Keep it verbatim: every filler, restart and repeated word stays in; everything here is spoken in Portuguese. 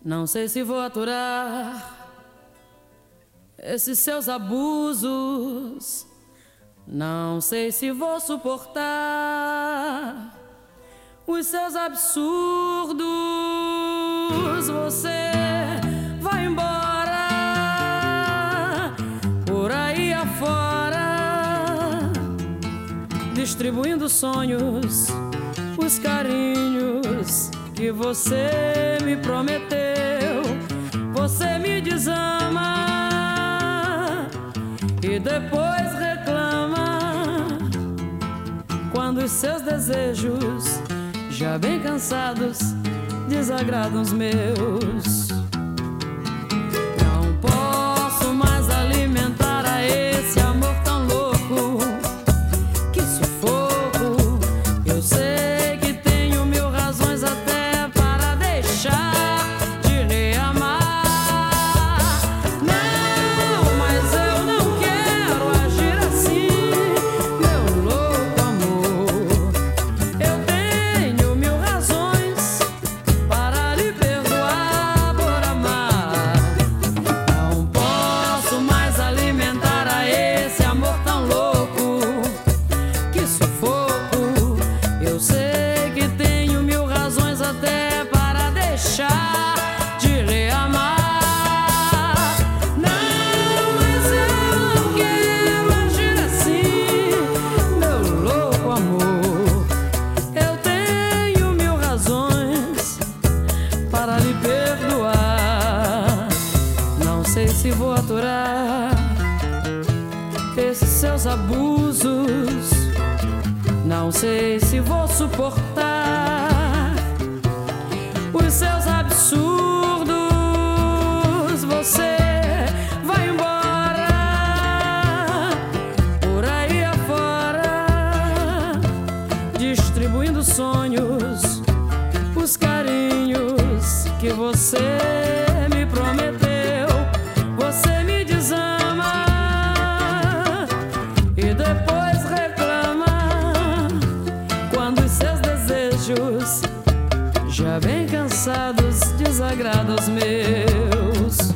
Não sei se vou aturar esses seus abusos. Não sei se vou suportar os seus absurdos. Você vai embora por aí afora, distribuindo sonhos, os carinhos que você me prometeu. Você me desama e depois reclama quando os seus desejos, já bem cansados, desagradam os meus. Não posso mais alimentar a esse amor tão louco. Que sufoco! Eu sei que tenho mil razões até para deixar de lhe amar. Não, mas eu não quero agir assim, meu louco amor. Eu tenho mil razões para lhe perdoar por amar. Não posso mais alimentar a esse amor tão louco. Que sufoco! Eu sei que tenho mil razões até para deixar de lhe amar. Não, mas eu não quero agir assim, meu louco amor. Eu tenho mil razões para lhe perdoar. Não sei se vou aturar esses seus abusos. Não sei se vou suportar os seus absurdos. Você vai embora por aí afora, distribuindo sonhos, os carinhos que você me prometeu. Você me desama e depois reclama quando os seus desejos, já bem cansados, desagradam os meus.